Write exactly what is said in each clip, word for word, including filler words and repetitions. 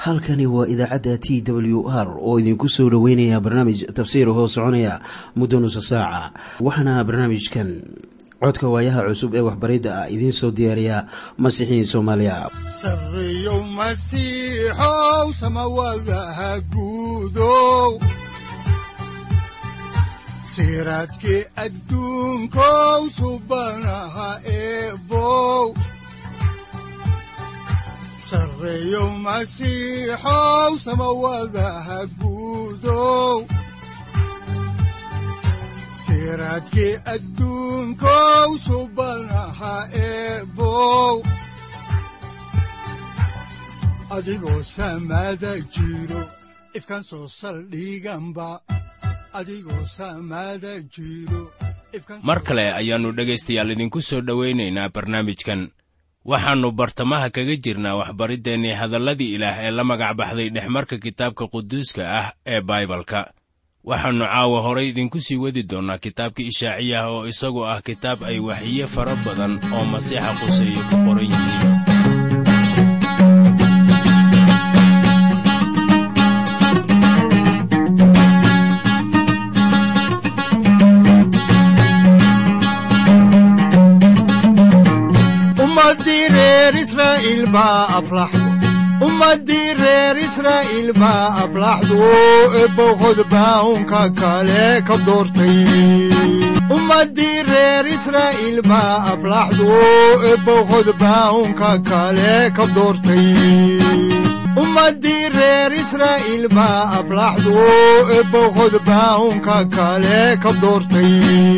halkani waa idaacadda T W R oo idinku soo dhaweynaya barnaamij tafsiir oo soconaya muddo nusu saaca. Waxaana barnaamijkan codka waayaha cusub ee waxbaridda ah idin soo diyaariya Masiixiin Soomaaliya. Sarreeyo Masiixow samawadaha guudow, siraadkii adduunkow subanaha eebow. Sarreeyo Masiixow samawadaha guudow, siraadkii adduunkow subanaha eebow. Adigoo samada jiro ifkaan soo saldhiganba, adigoo samada jiro. Mar kale ayaannu dhegaystayaal idinku soo dhowaynaynaa barnaamijkan. waxaannu bartamaha kaga jirnaa waxbariddeenii hadalladii ilaah ee la magac baxday dhexmarka kitaabka quduuska ah ee baibalka. waxaannu caawa horay idinku sii wadi doonnaa kitaabka Ishaaciyah oo isagu ah kitaab ay waxiye fara badan oo Masiixa quseeye ku qoran yihiin. Israel ba aflaxdo, ummadii reer Israel ba aflaxdo, eebohod baunka kale ka doortay. Ummadii reer Israel ba aflaxdo, eebohod baunka kale ka doortay. Ummadii reer Israel ba aflaxdo, eebohod baunka kale ka doortay.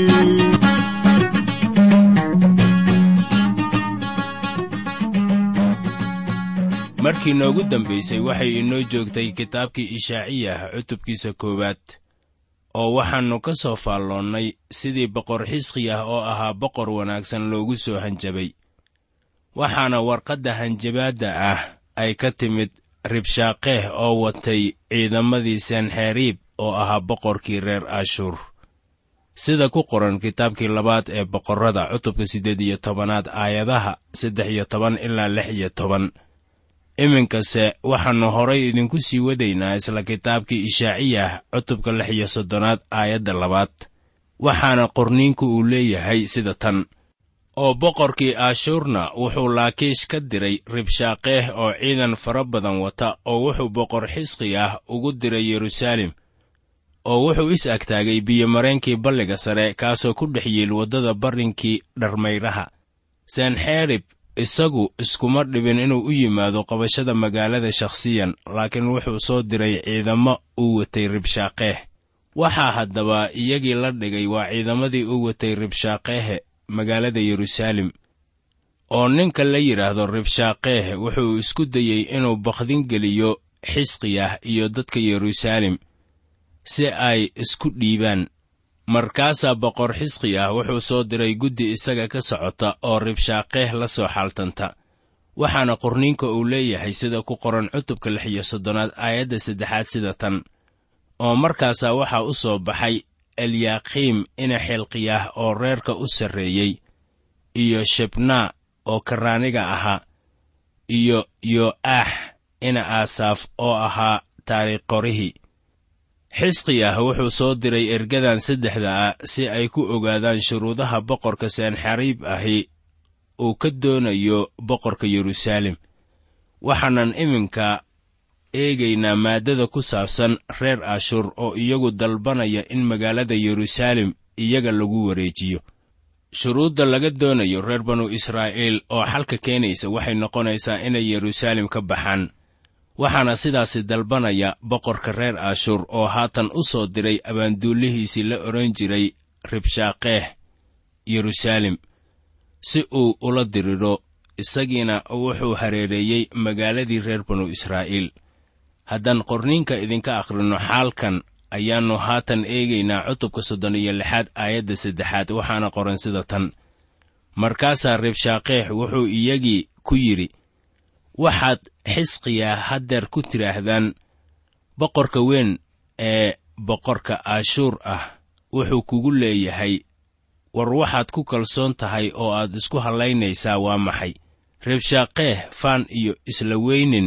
markii noogu dambaysay waxay inoo joogtay kitaabkii Ishaaciyah cutubkiisa koowaad, oo waxaannu ka soo faalloonnay sidii boqor Xisqiyah oo ahaa boqor wanaagsan loogu soo hanjabay. waxaana warqadda hanjabaadda ah ay ka timid Ribshaaqeh oo watay ciidamadii Senxeriib oo ahaa boqorkii reer Ashuur. sida ku qoran kitaabkii labaad ee boqorrada cutubka siddeed iyo tobanaad aayadaha saddex iyo toban ilaa lix iyo toban. iminkase waxaannu horay idinku sii wadaynaa isla kitaabkii Ishaaciyah cutubka lix iyo soddonaad aayadda labaad. waxaana qorniinku uu leeyahay sida tan: oo boqorkii Ashuurna wuxuu Laakiish ka diray Ribshaaqeh oo ciidan fara badan wata, oo wuxuu boqor Xisqiyah ugu diray Yeruusaalem, oo wuxuu is agtaagay biyo-mareenkii balliga sare kaasoo ku dhex yiil waddada barrinkii dharmayraha. Senxeriib isagu iskuma dhibin inuu u yimaado qabashada magaalada shakhsiyan, laakiin wuxuu soo diray ciidamo uu watay Ribshaaqeh. waxaa haddaba iyagii la dhigay waa ciidamadii uu watay Ribshaaqehe magaalada Yeruusaalem. oo ninka la yidhaahdo Ribshaaqeh wuxuu isku dayey inuu bakdin geliyo Xisqiyah iyo dadka Yeruusaalem si ay isku dhiibaan. markaasaa boqor Xisqiyah wuxuu soo diray guddi isaga ka socota oo Ribshaaqeh la soo xaaltanta. waxaana qorniinka uu leeyahay sida ku qoran cutubka lix iyo soddonaad aayadda saddexaad sida tan: oo markaasaa waxaa u soo baxay Eliyaaqiim ina Xilqiyah oo reerka u sarreeyey, iyo Shebnaa oo karraaniga ahaa, iyo Yo'aax ina Aasaaf oo ahaa taariikh-qorihii. Xisqiyah wuxuu soo diray ergadan saddexda ah si ay ku ogaadaan shuruudaha boqorka Senxeriib ahi uu ka doonayo boqorka Yeruusaalem. waxaanan iminka eegaynaa maaddada ku saabsan reer Ashuur oo iyagu dalbanaya in magaalada Yeruusaalem iyaga lagu wareejiyo. shuruudda laga doonayo reer banu Israa'iil oo xalka keenaysa waxay noqonaysaa inay Yeruusaalem ka baxaan. waxaana sidaasi dalbanaya boqorka reer Ashuur oo haatan u soo diray abaanduulihiisii la odhan jiray Ribshaaqeh Yeruusaalem si uu ula diriro. isagiina wuxuu hareereeyey magaaladii reer banu Israa'iil. haddaan qorniinka idinka akhrino xaalkan, ayaannu haatan eegaynaa cutubka soddon iyo lixaad aayadda saddexaad. waxaana qoran sida tan: markaasaa Ribshaaqeh wuxuu iyagii ku yidhi, waxaad Xisqiyah haddeer ku tidhaahdaan, boqorka weyn ee boqorka Ashuur ah wuxuu kugu leeyahay, war waxaad ku kalsoon tahay oo aad isku hallaynaysaa waa maxay? Ribshaaqeh faan iyo isla weynin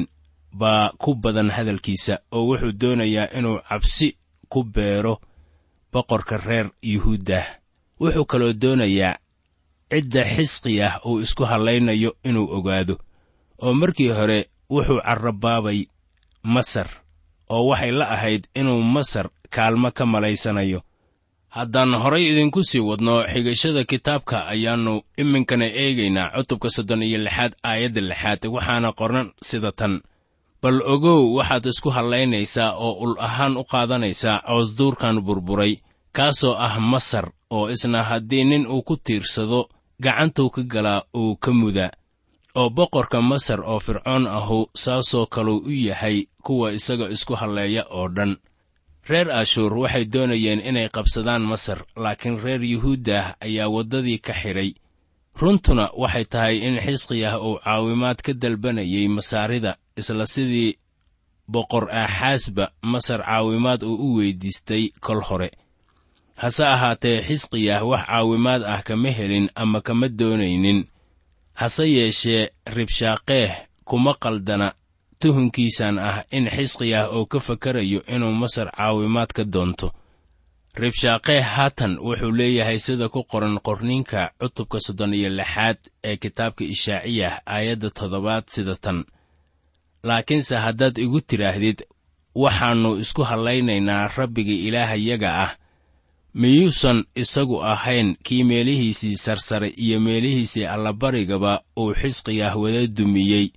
baa ku badan hadalkiisa oo wuxuu doonayaa inuu cabsi ku beero boqorka reer yuhuuddah. wuxuu kaloo doonayaa cidda xisqiyah uu isku hallaynayo inuu ogaado. oo markii hore wuxuu carrabaabay masar, oo waxay la ahayd inuu masar kaalmo ka malaysanayo. haddaan horay idinku sii wadno xigashada kitaabka ayaannu iminkana eegaynaa cutubka soddon iyo lixaad aayadda lixaad, waxaana qoran sida tan: bal ogow waxaad isku hallaynaysaa oo ul ahaan u qaadanaysaa coosduurkan burburay, kaasoo ah masar, oo isna haddii nin uu ku tiirsado gacantuu ka galaa uu ka mudaa. oo boqorka masar oo fircoon ahu saasoo kaluu u yahay kuwa isaga isku halleeya oo dhan. reer ashuur waxay doonayeen inay qabsadaan masar, laakiin reer yuhuuddah ayaa waddadii ka xidhay. runtuna waxay tahay in xisqiyah uu caawimaad ka dalbanayay masaarida, isla sidii boqor aaxaasba masar caawimaad uu u weyddiistay kol hore. hase ahaatee xisqiyah wax caawimaad ah kama helin ama kama doonaynin. hase yeeshee ribshaaqeeh kuma qaldana tuhunkiisan ah in xisqiyah uu ka fakarayo inuu masar caawimaad ka doonto. ribshaaqeeh haatan wuxuu leeyahay sida ku qoran qorninka cutubka soddon iyo lixaad ee kitaabka ishaaciyah aayadda toddobaad sida tan: laakiinse haddaad igu tidhaahdid waxaannu isku hallaynaynaa rabbiga ilaahayaga ah, miyuusan isagu ahayn kii meelihiisii sarsare iyo meelihiisii allabarigaba uu xisqiyah wada dumiyey,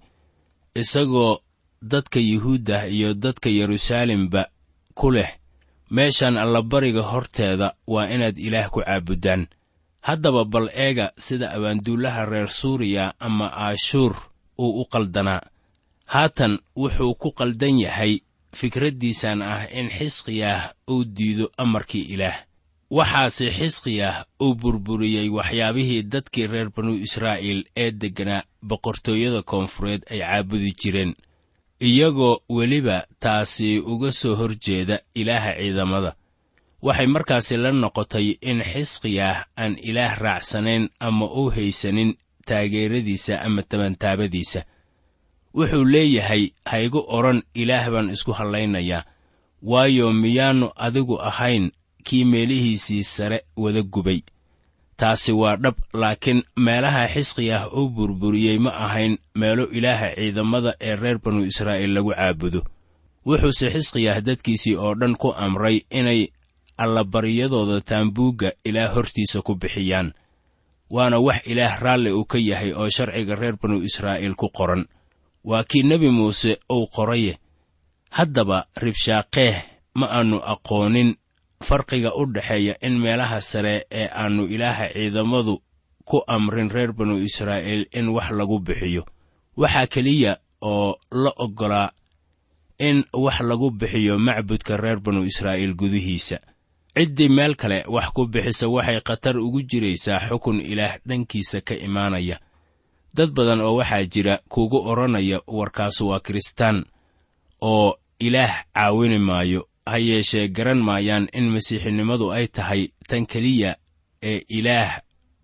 isagoo dadka yuhuuddah iyo dadka yeruusaalemba ku leh meeshan allabariga horteeda waa inaad ilaah ku caabuddaan. haddaba bal eega sida abaanduulaha reer suuriya ama aashuur uu u qaldanaa. haatan wuxuu ku qaldan yahay fikraddiisan ah in xisqiyah uu diido amarkii ilaah. waxaase xisqiyah uu burburiyey waxyaabihii dadkii reer banu israa'iil ee degganaa boqortooyada koonfureed ay caabudi jireen, iyagoo weliba taasi uga soo hor jeeda ilaaha ciidamada. waxay markaasi la noqotay in xisqiyah aan ilaah raacsanayn ama u haysanin taageeradiisa ama tabantaabadiisa. wuxuu leeyahay, haygu odhan ilaah baan isku hallaynayaa, waayo miyaannu adigu ahayn kii meelihiisii sare wada gubay. taasi waa dhab, laakiin meelaha xisqiyah uu burburiyey ma ahayn meelo ilaaha ciidamada ee reer banu israa'iil lagu caabudo. wuxuuse xisqiyah dadkiisii oo dhan ku amray inay allabaryadooda taambuugga ilaah hortiisa ku bixiyaan. waana wax ilaah raalli uu ka yahay oo sharciga reer banu israa'iil ku qoran. waa kii nebi muuse uu qoraye. haddaba ribshaaqeeh ma aannu aqoonin farqiga u dhexeeya in meelaha sare ee aannu ilaaha ciidamadu ku amrin reer banu israa'iil in wax lagu bixiyo. waxaa keliya oo la oggolaa in wax lagu bixiyo macbudka reer banu israa'iil gudihiisa. ciddii meel kale wax ku bixisa waxay khatar ugu jiraysaa xukun ilaah dhankiisa ka imaanaya. dad badan oo waxaa jira kugu odhanaya warkaasu waa kiristaan oo ilaah caawini maayo, ha yeeshee garan maayaan in masiixinimadu ay tahay tan keliya ee ilaah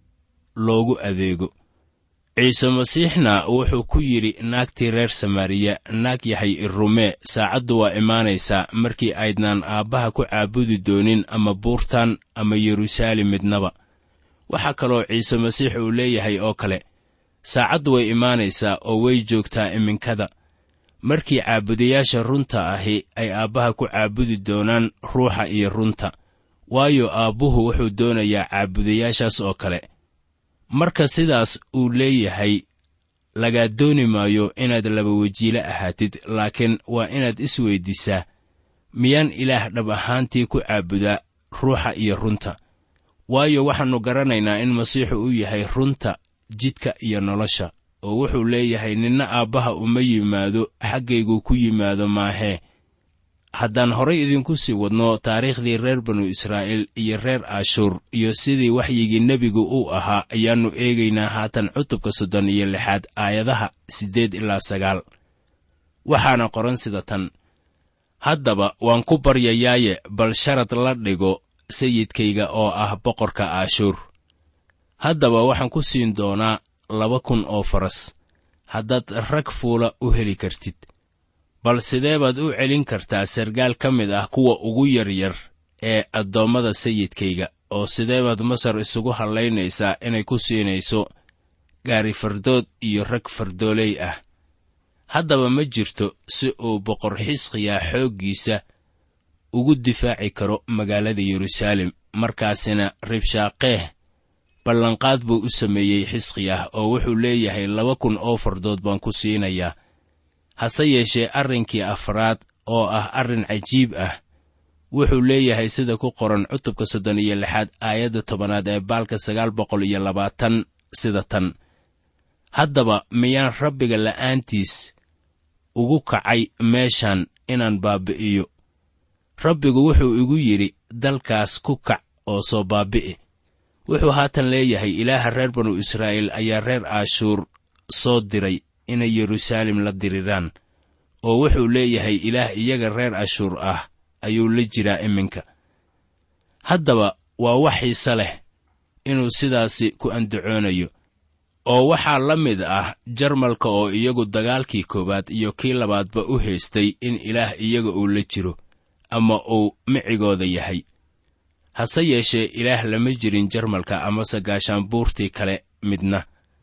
loogu adeego. ciise masiixna wuxuu ku yidhi naagtii reer samaariya, naag yahay irrumee, saacaddu waa imaanaysaa markii aydnaan aabbaha ku caabudi doonin ama buurtan ama yeruusaalem midnaba. waxaa kaloo ciise masiix uu leeyahay oo kale, saacaddu way imaanaysaa oo way joogtaa iminkada, markii caabudayaasha runta ahi ay aabbaha ku caabudi doonaan ruuxa iyo runta, waayo aabbuhu wuxuu doonayaa caabudayaashaas oo kale. marka sidaas uu leeyahay, lagaa dooni maayo inaad laba wajiile ahaatid, laakiin waa inaad isweyddiisaa, miyaan ilaah dhab ahaantii ku caabudaa ruuxa iyo runta? waayo waxaannu garanaynaa in masiixu uu yahay runta, jidka iyo nolosha, oo wuxuu leeyahay ninna aabbaha uma yimaado xaggaygu ku yimaado maahee. haddaan horay idinku sii wadno taariikhdii reer banu israa'iil iyo reer ashuur iyo sidii waxyigii nebigu uu ahaa, ayaannu eegaynaa haatan cutubka soddon iyo lixaad aayadaha siddeed ilaa sagaal. waxaana qoran sida tan: haddaba waan ku baryayaaye bal sharad la dhigo sayidkayga oo ah boqorka ashuur. haddaba waxaan ku siin doonaa laba kun oo faras, haddaad rag fuula u heli kartid. bal sidee baad u celin kartaa sargaal ka mid ah kuwa ugu yaryar ee addoommada sayidkayga, oo sidee baad Masar isugu hallaynaysaa inay ku siinayso gaari fardood iyo rag fardooley ah? haddaba ma jirto si uu boqor xisqiya xooggiisa ugu difaaci karo magaalada Yeruusaalem. markaasina Rabshaaqeh ballanqaad buu u sameeyey xisqiya oo wuxuu leeyahay laba kun oo fardood baan ku siinayaa. hase yeeshee arrinkii afraad oo ah arrin cajiib ah wuxuu leeyahay sida ku qoran cutubka soddon iyo lixaad aayadda tobanaad ee baalka sagaal boqol iyo labaatan sida tan: haddaba miyaan Rabbiga la'aantiis ugu kacay meeshan inaan baabi'iyo? Rabbigu wuxuu igu yidhi dalkaas ku kac oo soo baabi'i. wuxuu haatan leeyahay ilaaha reer banu Israa'iil ayaa reer Aashuur soo diray inay Yeruusaalem la diriraan, oo wuxuu leeyahay ilaah iyaga reer Aashuur ah ayuu la jiraa iminka. haddaba waa wax xiise leh inuu sidaasi ku andacoonayo, oo waxaa la mid ah Jarmalka oo iyagu dagaalkii koowaad iyo kii labaadba u haystay in ilaah iyaga uu la jiro ama uu micigooda yahay. hase yeeshee ilaah lama jirin Jarmalka amase gaashaanbuurtii kale midna.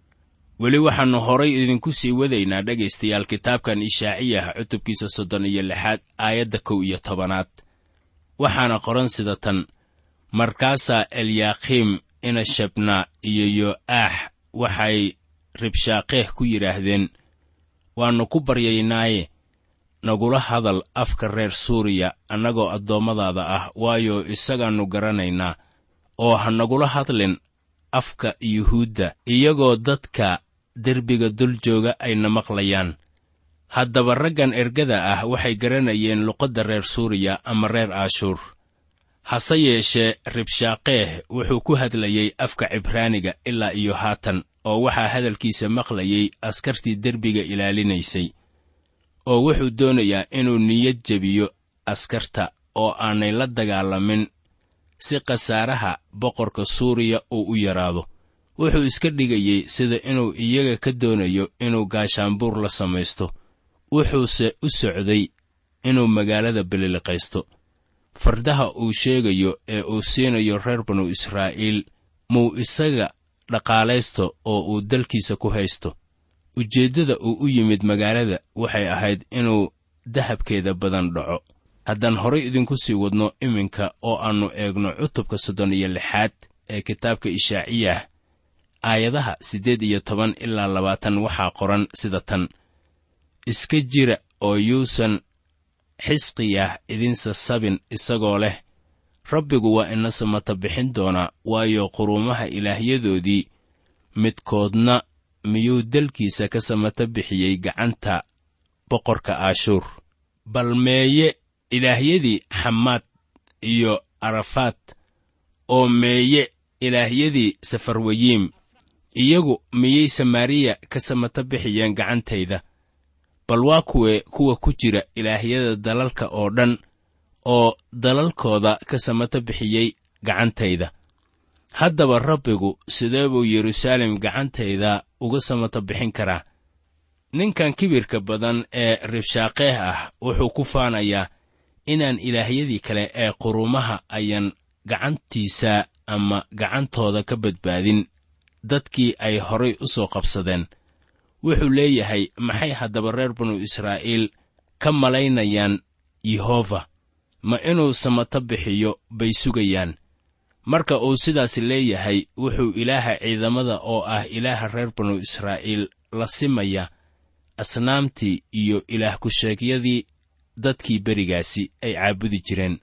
weli waxaannu horay idinku sii wadaynaa dhegaystayaal kitaabkan Ishaaciyah cutubkiisa soddon iyo lixaad aayadda kow iyo tobanaad. waxaana qoran sida tan: markaasaa Elyaqiim ina Shabnaa iyo Yo'aax waxay Rabshaaqeh ku yidhaahdeen, waannu ku baryaynaaye nagula hadal afka reer Suuriya annagoo addoommadaada ah, waayo isagaannu garanaynaa, oo ha nagula hadlin afka Yuhuudda iyagoo dadka derbiga dul jooga ayna maqlayaan. haddaba raggan ergada ah waxay garanayeen luqadda reer Suuriya ama reer Aashuur. hase yeeshee Rabshaaqeh wuxuu ku hadlayey afka Cibraaniga ilaa iyo haatan, oo waxaa hadalkiisa maqlayey askartii derbiga ilaalinaysay. oo wuxuu doonayaa inuu niyad jebiyo askarta oo aanay la dagaalamin si khasaaraha boqorka Suuriya uu u yaraado. wuxuu iska dhigayey sida inuu iyaga ka doonayo inuu gaashaanbuur la samaysto, wuxuuse u socday inuu magaalada bililiqaysto. fardaha uu sheegayo ee uu siinayo reer banu Israa'iil muu isaga dhaqaalaysto oo uu dalkiisa ku haysto. ujeeddada uu u yimid magaalada waxay ahayd inuu dahabkeeda badan dhaco. haddaan horay idinku sii wadno iminka oo aannu eegno cutubka soddon iyo lixaad ee kitaabka Ishaaciyah aayadaha siddeed iyo toban ilaa labaatan waxaa qoran sida tan: iska jira oo yuusan Xisqiyah idin sasabin isagoo leh, Rabbigu waa ina samata bixin doonaa, waayo quruumaha ilaahyadoodii midkoodna miyuu dalkiisa ka samata bixiyey gacanta boqorka Aashuur. bal meeye ilaahyadii Xamaad iyo Arafaad, oo meeye ilaahyadii Safarwayiim, iyagu miyay Samaariya ka samata bixiyeen gacantayda? bal waa kuwee kuwa ku jira ilaahyada dalalka oo dhan oo dalalkooda ka samata bixiyey gacantayda? haddaba Rabbigu sidee buu Yeruusaalem gacantayda uga samata bixin karaa? ninkan kibirka badan ee Rabshaaqeh ah wuxuu ku faanayaa inaan ilaahyadii kale ee quruumaha ayan gacantiisa ama gacantooda ka badbaadin dadkii ay horay u soo qabsadeen. wuxuu leeyahay, maxay haddaba reer banu Israa'iil ka malaynayaan Yehova? ma inuu samata bixiyo bay sugayaan? marka uu sidaas leeyahay, wuxuu ilaaha ciidamada oo ah ilaaha reer banu Israa'iil la simaya asnaamtii iyo ilaah ku-sheegyadii dadkii berigaasi ay caabudi jireen.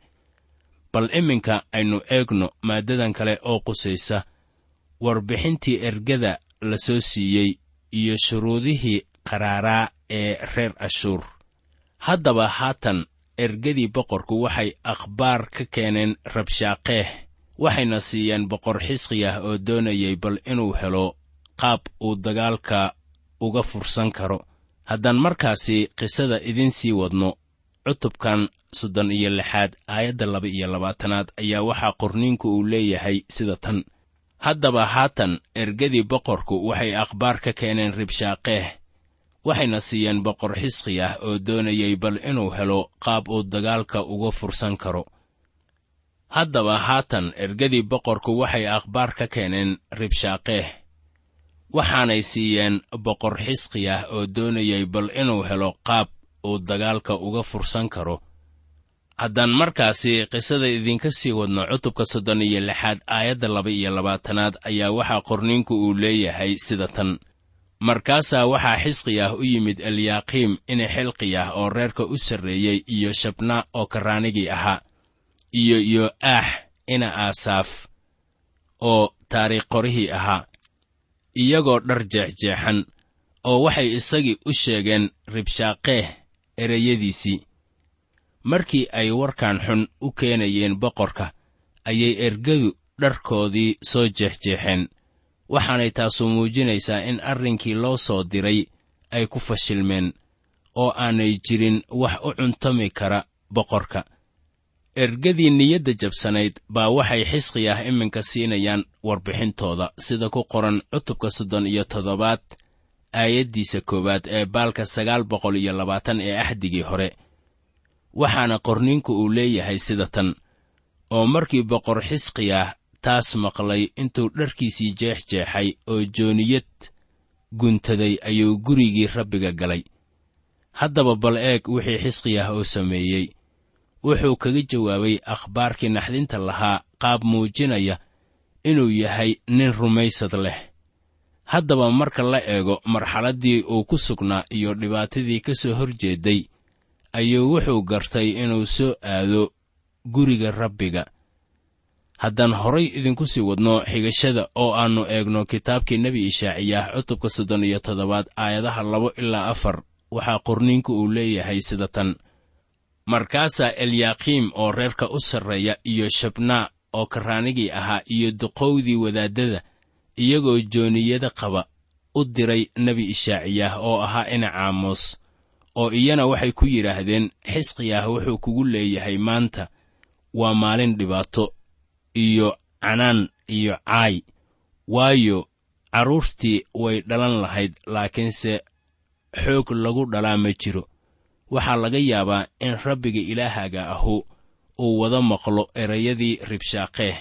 bal iminka aynu eegno maaddadan kale oo qusaysa warbixintii ergada la soo siiyey iyo shuruudihii qaraaraa ee reer Ashuur. haddaba haatan ergadii boqorku waxay akhbaar ka keeneen Rabshaaqeh, waxayna siiyeen boqor Xisqiyah oo doonayay bal inuu helo qaab uu dagaalka uga fursan karo. haddaan markaasi qisada idin sii wadno, cutubkan soddon iyo lixaad aayadda laba iyo labaatanaad ayaa waxaa qorniinku uu leeyahay sida tan: haddaba haatan ergadii boqorku waxay akhbaar ka keeneen Rabshaaqeh, waxayna siiyeen boqor xisqiyah oo doonayay bal inuu helo qaab uu dagaalka uga fursan karo. haddaba haatan ergadii boqorku waxay akhbaar ka keeneen ribshaaqeeh, waxaanay siiyeen boqor xisqiyah oo doonayay bal inuu helo qaab uu dagaalka uga fursan karo. haddaan markaasi qisada idinka sii wadno cutubka soddon iyo lixaad aayadda laba iyo labaatanaad ayaa waxaa qorniinku uu leeyahay sida tan: markaasaa waxaa xisqiyah u yimid eliyaaqiim ina xilqiyah oo reerka u sarreeyey, iyo shabna oo karraanigii ahaa, iyo yo'aax ina aasaaf oo taariikh qorihii ahaa, iyagoo dhar jeexjeexan, oo waxay isagii u sheegeen ribshaaqeeh ereyadiisii. markii ay warkan xun u keenayeen boqorka, ayay ergadu dharkoodii soo jeexjeexeen, waxaanay taasu muujinaysaa in arrinkii loo soo diray ay ku fashilmeen, oo aanay jirin wax u cuntami kara boqorka. ergadii niyadda jabsanayd baa waxay xisqiyah iminka siinayaan warbixintooda sida ku qoran cutubka soddon iyo toddobaad aayaddiisa koowaad ee baalka sagaal boqol iyo labaatan ee axdigii hore. waxaana qorniinku uu leeyahay sida tan: oo markii boqor xisqiyah taas maqlay, intuu dharkiisii jeexjeexay oo jooniyad guntaday, ayuu gurigii rabbiga galay. haddaba bal eeg wixii xisqiyah oo sameeyey. wuxuu kaga jawaabay akhbaarkii naxdinta lahaa qaab muujinaya inuu yahay nin rumaysad leh. haddaba marka la eego marxaladdii uu ku sugnaa iyo dhibaatadii ka soo hor jeedday, ayuu wuxuu gartay inuu soo aado guriga rabbiga. haddaan horay idinku sii wadno xigashada oo aannu eegno kitaabkii nebi ishaaciyah cutubka soddon iyo toddobaad aayadaha labo ilaa afar, waxaa qorniinku uu leeyahay sida tan: markaasaa eliyaaqiim oo reerka u sarreeya, iyo shabnaa oo karraanigii ahaa, iyo duqowdii wadaaddada, iyagoo jooniyada qaba, u diray nebi ishaaciyah oo ahaa ina caamos, oo iyana waxay ku yidhaahdeen: xisqiyah wuxuu kugu leeyahay maanta waa maalin dhibaato iyo canaan iyo caay, waayo carruurtii way dhalan lahayd, laakiinse xoog lagu dhalaa ma jiro. waxaa laga yaabaa in rabbiga ilaahaaga ahu uu wada maqlo erayadii ribshaaqeeh,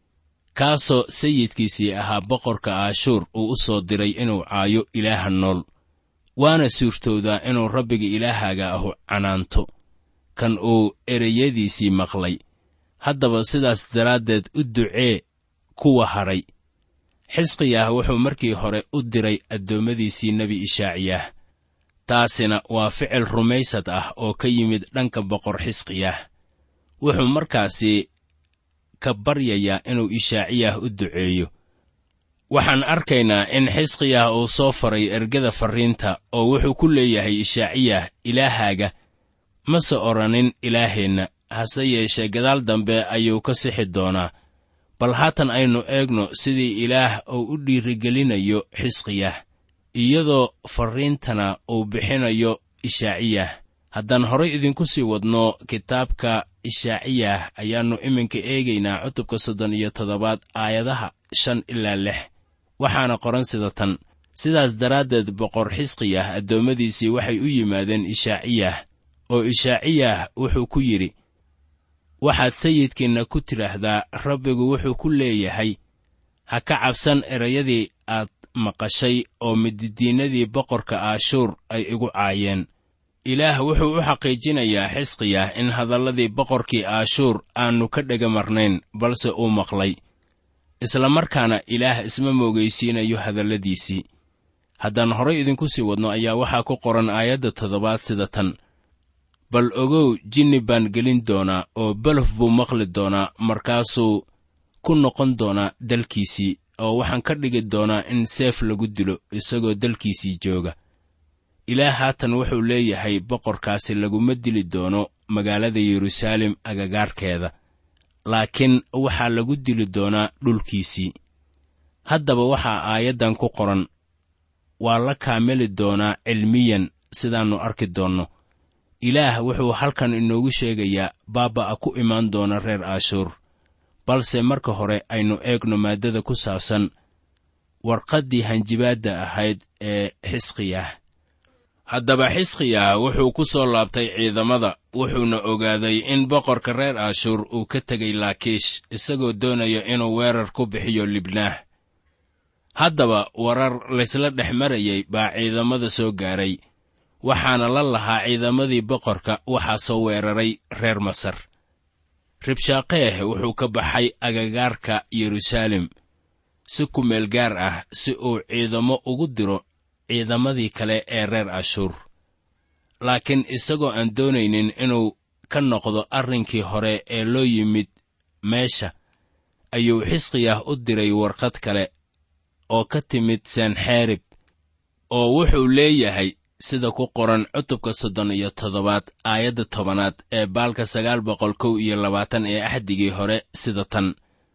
kaasoo sayidkiisii ahaa boqorka aashuur uu u soo diray inuu caayo ilaaha nool. waana suurtoodaa inuu rabbiga ilaahaaga ahu canaanto kan uu ereyadiisii maqlay. haddaba sidaas daraaddeed u ducee kuwa hadhay. xisqiyah wuxuu markii hore u diray addoommadiisii nebi ishaaciyah. taasina waa ficil rumaysad ah oo ka yimid dhanka boqor xisqiyah. wuxuu markaasi ka baryayaa inuu ishaaciyah u duceeyo. waxaan arkaynaa in xisqiyah uu soo faray ergada farriinta, oo wuxuu ku leeyahay ishaaciyah: ilaahaaga ma se odhanin ilaaheenna, hase yeeshee gadaal dambe ayuu ka sixi doonaa. bal haatan aynu eegno sidii ilaah uu u dhiirigelinayo xisqiyah, iyadoo farriintana uu bixinayo ishaaciyah. haddaan horay idinku sii wadno kitaabka ishaaciyah, ayaannu iminka eegaynaa cutubka soddon iyo toddobaad aayadaha shan ilaa lix. waxaana qoran sida tan: sidaas daraaddeed boqor xisqiyah addoommadiisii waxay u yimaadeen ishaaciyah, oo ishaaciyah wuxuu ku yidhi: waxaad sayidkiinna ku tidhaahdaa, rabbigu wuxuu ku leeyahay, ha ka cabsan erayadii aad maqashay oo mididiinnadii boqorka aashuur ay igu caayeen. ilaah wuxuu u xaqiijinayaa xisqiyah in hadalladii boqorkii aashuur aannu ka dhega marnayn, balse uu maqlay. isla markaana ilaah isma moogaysiinayo hadalladiisii. haddaan horay idinku sii wadno ayaa waxaa ku qoran aayadda toddobaad sida tan: bal ogow, jinni baan gelin doonaa, oo belof buu maqli doonaa, markaasuu ku noqon doonaa dalkiisii, oo waxaan ka dhigi doonaa in seef lagu dilo isagoo dalkiisii jooga. ilaah haatan wuxuu leeyahay boqorkaasi laguma dili doono magaalada yeruusaalem agagaarkeeda, laakiin waxaa lagu dili doonaa dhulkiisii. haddaba waxaa aayaddan ku qoran: waa la kaamili doonaa cilmiyan, sidaannu arki doonno. ilaah wuxuu halkan inoogu sheegayaa baaba'a ku imaan doona reer aashuur. balse marka hore aynu eegno maaddada ku saabsan warqaddii hanjibaadda ahayd ee xisqiyah. haddaba xisqiya wuxuu ku soo laabtay ciidamada wuxuuna ogaaday in boqorka reer ashuur uu ka tegay laakiish isagoo doonaya inuu weerar ku bixiyo libnaah. haddaba warar laysla dhex marayay baa ciidamada soo gaaray, waxaana la lahaa ciidamadii boqorka waxaa soo weeraray reer masar. ribshaaqeeh wuxuu ka baxay agagaarka yeruusaalem si ku meel gaar ah si uu ciidamo ugu diro ciidamadii kale ee reer ashuur. laakiin isagoo aan doonaynin inuu ka noqdo arrinkii hore ee loo yimid meesha, ayuu xisqiyah u diray warqad kale oo ka timid sanxeerib, oo wuxuu leeyahay sida ku qoran cutubka soddon iyo toddobaad aayadda tobanaad ee baalka sagaal boqol kow iyo labaatan ee axdigii hore sida tan: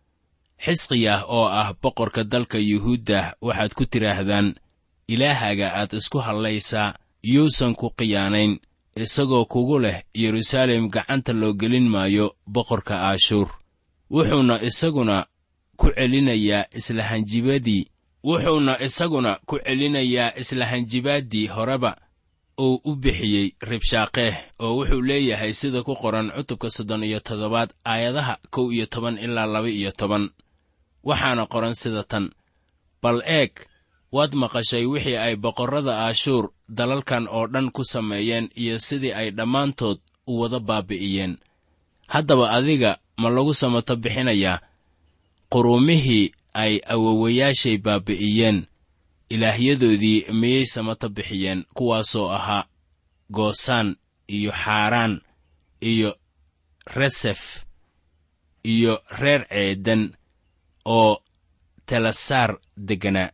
xisqiyah oo ah boqorka dalka yuhuudda waxaad ku tidhaahdaan, ilaahaga aad isku hadlaysaa yuusan ku khiyaanayn, isagoo kugu leh yeruusaalem gacanta loo gelin maayo boqorka ashuur. wuxuuna isaguna ku celinayaa isla hanjibadii wuxuuna isaguna ku celinayaa isla hanjibaaddii horeba uu u bixiyey ribshaaqeeh, oo wuxuu leeyahay sida ku qoran cutubka soddon iyo toddobaad aayadaha kow iyo toban ilaa laba iyo toban. waxaana qoran sida tan: bal eeg, waad maqashay wixii ay boqorrada ashuur dalalkan oo dhan ku sameeyeen iyo sidii ay dhammaantood u wada baabi'iyeen. haddaba adiga ma lagu samato bixinayaa quruumihii ay awowayaashay baabi'iyeen? ilaahyadoodii miyay samato bixiyeen, kuwaasoo ahaa goosaan iyo xaaraan iyo resef iyo reer ceedan oo telasaar degganaa.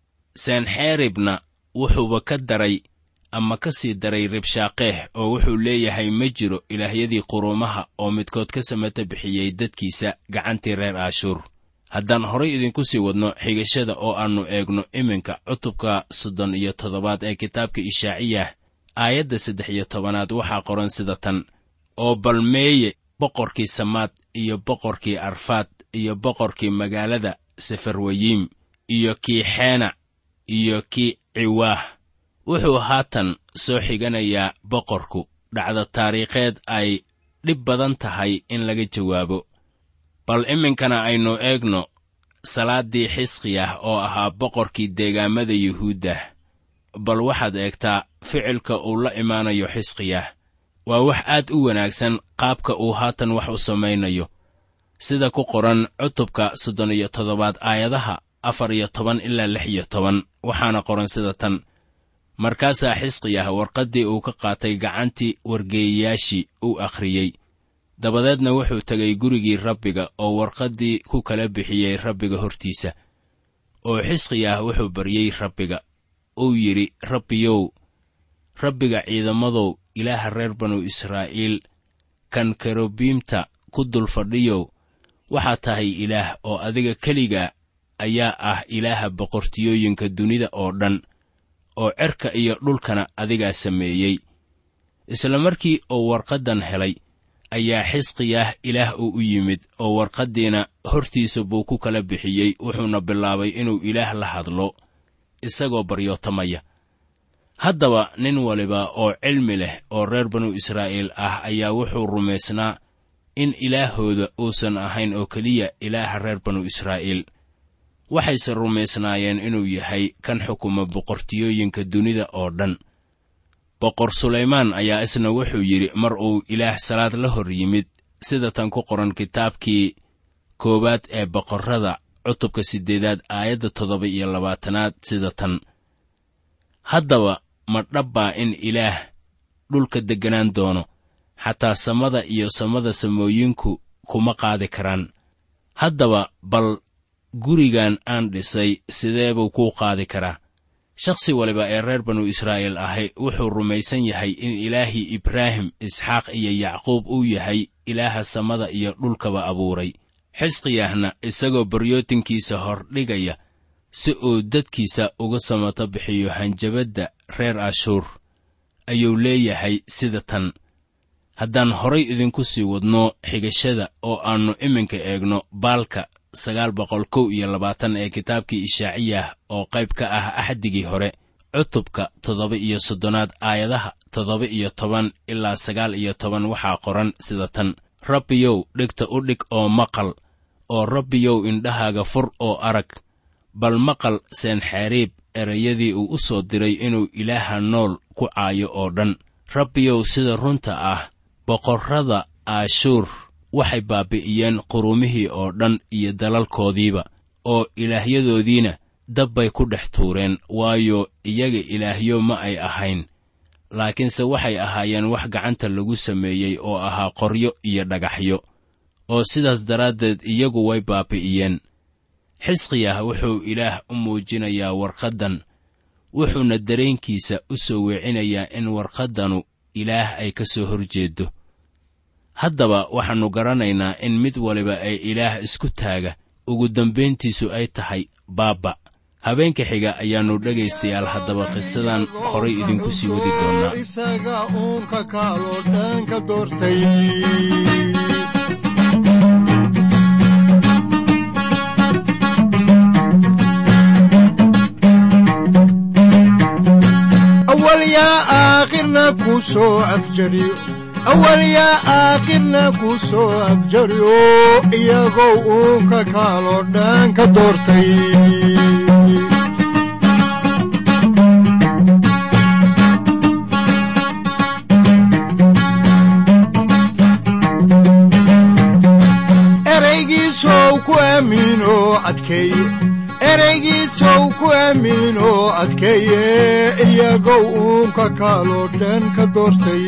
sanxeeribna wuxuuba ka daray ama ka sii daray ribshaaqeeh, oo wuxuu leeyahay ma jiro ilaahyadii quruumaha oo midkood ka samata bixiyey dadkiisa gacantii reer ashuur. haddaan horay idinku sii wadno xigashada oo aannu eegno iminka cutubka soddon iyo toddobaad ee kitaabka ishaaciyah aayadda saddex iyo tobanaad waxaa qoran sida tan: oo balmeeye boqorkii samaad iyo boqorkii arfaad iyo boqorkii magaalada sefarwayiim iyo kii xeena iyo kii ciwaah. wuxuu haatan soo xiganayaa boqorku dhacda taariikheed ay dhib badan tahay in laga jawaabo. bal iminkana aynu eegno salaaddii xisqiyah oo ahaa boqorkii deegaamada yuhuudda. bal waxaad eegtaa ficilka uu la imaanayo xisqiyah. waa wax aad u wanaagsan qaabka uu haatan wax u samaynayo, sida ku qoran cutubka soddon iyo toddobaad aayadaha afar iyo toban ilaa lix iyo toban. waxaana qoran sida tan: markaasaa xisqiyah warqaddii uu ka qaatay gacantii wargeeyayaashii uu akhriyey. dabadeedna wuxuu tegay gurigii rabbiga oo warqaddii ku kala bixiyey rabbiga hortiisa. oo xisqiyah wuxuu baryey rabbiga, uu yidhi: rabbiyow, rabbiga ciidamadow, ilaaha reer banu israa'iil, kan kerubiimta ku dul fadhiyow, waxaad tahay ilaah, oo adiga keliga ayaa ah ilaaha boqortiyooyinka dunida oo dhan, oo cerka iyo dhulkana adigaa sameeyey. isla markii uu warqaddan helay ayaa xisqiyah ilaah uu u yimid, oo warqaddiina hortiisa buu ku kala bixiyey, wuxuuna bilaabay inuu ilaah la hadlo isagoo baryootamaya. haddaba nin waliba oo cilmi leh oo reer banu israa'iil ah ayaa wuxuu rumaysnaa in ilaahooda uusan ahayn oo keliya ilaaha reer banu israa'iil. waxayse rumaysnaayeen inuu yahay kan xukuma boqortiyooyinka dunida oo dhan. boqor sulaymaan ayaa isna wuxuu yidhi mar uu ilaah salaad la hor yimid, sida tan ku qoran kitaabkii koowaad ee boqorrada cutubka siddeedaad aayadda toddoba iyo labaatanaad sida tan: haddaba ma dhabbaa in ilaah dhulka degganaan doono? xataa samada iyo samada samooyinku kuma qaadi karaan. haddaba bal gurigan aan dhisay sidee buu kuu qaadi karaa? shakhsi waliba ee reer banu israa'iil ahi wuxuu rumaysan yahay in ilaahii ibraahim, isxaaq iyo yacquub uu yahay ilaaha samada iyo dhulkaba abuuray. xisqiyahna isagoo baryootinkiisa hor dhigaya si uu dadkiisa uga samato bixiyo hanjabadda reer ashuur, ayuu leeyahay sida tan: haddaan horay idinku sii wadno xigashada oo aannu iminka eegno baalka sagaal boqol kow iyo labaatan ee kitaabkii ishaaciyah oo qayb ka ah axdigii hore, cutubka toddoba iyo soddonaad aayadaha toddoba iyo toban ilaa sagaal iyo toban waxaa qoran sida tan: rabbiyow dhegta u dhig oo maqal, oo rabbiyow indhahaaga fur oo arag, bal maqal senxeriib erayadii uu u soo diray inuu ilaaha nool ku caayo oo dhan. rabbiyow sida runta ah, boqorrada aashuur waxay baabi'iyeen qurumihii oo dhan iyo dalalkoodiiba, oo ilaahyadoodiina dabbay ku dhex tuureen, waayo iyaga ilaahyo ma ay ahayn, laakiinse waxay ahaayeen wax gacanta lagu sameeyey oo ahaa qoryo iyo dhagaxyo, oo sidaas daraaddeed iyagu way baabi'iyeen. xisqiyah wuxuu ilaah u muujinayaa warqaddan, wuxuuna dareenkiisa u soo weecinayaa in warqaddanu ilaah ay ka soo hor jeeddo. haddaba waxaannu garanaynaa in mid waliba ay ilaah isku taaga ugu dambayntiisu ay tahay baabba. habeenka xiga ayaannu dhegaystayaal haddaba qisadan horay idinku sii wadi doonnaa. isaga uunka kaaloo dhanka doortay awal yaa aakhirna ku soo afjariyo awal yaa aakhirna ku soo afjariyo iyagoo uunka kaaloo dhanka doortay. eraygiisow ku amiinoo adkeeye eraygiisow ku amiinoo adkeeye iyagow uunka kaaloo dhan ka doortay.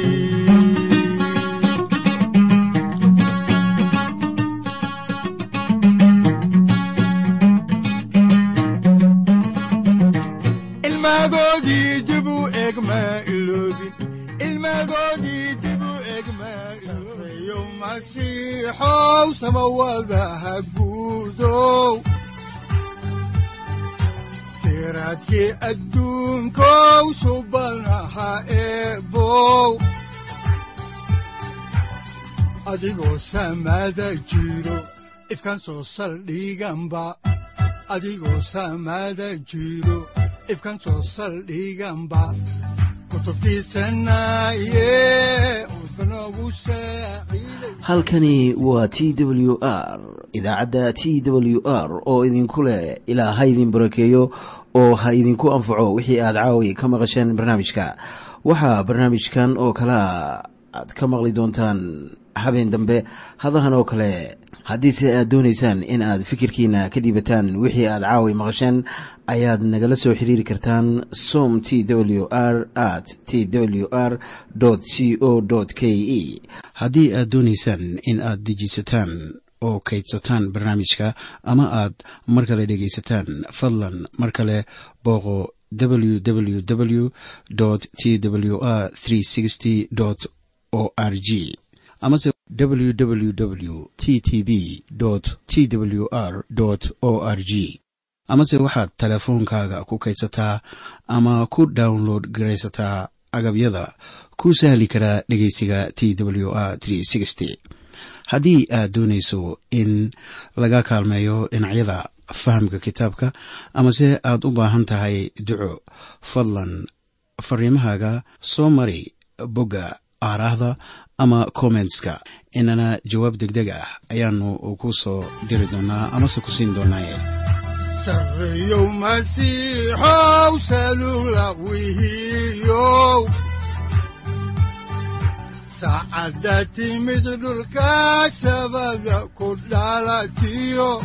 ilmaagoodii dib u eg ma iloobin ilmaagoodii dib u eg ma iloobayo masiixow samawadaha guudow siraadkii adduunkow subanaha eebow adigoo samada jiro ifkan soo saldhiganba adigoo samada jiro ifkan soo saldhiganba kutubtiisanaye udbanogu saaciiday. halkani waa t w r idaacadda t w r oo idinku leh ilaa ha idin barakeeyo oo ha idinku anfaco wixii aad caawi ka maqasheen barnaamijka. waxaa barnaamijkan oo kalea aad ka maqli doontaan habeen dambe hadahan oo kale. haddiise aad doonaysaan in aad fikirkiina ka dhiibataan wixii aad caawi maqasheen, ayaad nagala soo xiriiri kartaan som t w r at t w r c o k e. haddii aad doonaysaan in aad dejiisataan oo kaydsataan barnaamijka ama aad mar kale dhegaysataan, fadlan mar kale booqo w w w t w r o r g amase w w w t t b t w r o r g. amase waxaad teleefoonkaaga ku kaydsataa ama ku download garaysataa agabyada ku sahli karaa dhegaysiga t w r haddii aad doonayso in laga kaalmeeyo dhinacyada fahamka kitaabka amase aad u baahan tahay duco, fadlan fariimahaaga soo mari bogga aaraahda ama commentska, inana jawaab degdeg ah ayaanu ku soo diri doonaa amase ku siin doonaaye. sarreyow masiixow salula wihiyow saacadda timid dhulka sabada ku dhalatiyo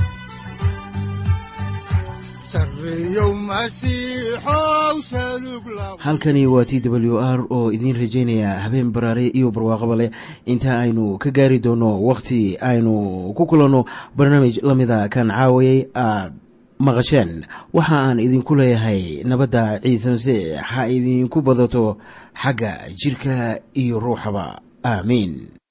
halkani waa t w r oo idiin rajaynaya habeen baraare iyo barwaaqaba leh, inta aynu ka gaari doono wakhti aynu ku kulanno barnaamij la mida kan caawayay aad maqasheen. waxa aan idinku leeyahay nabadda ciise masiix ha idinku badato xagga jidhka iyo ruuxaba. aamiin.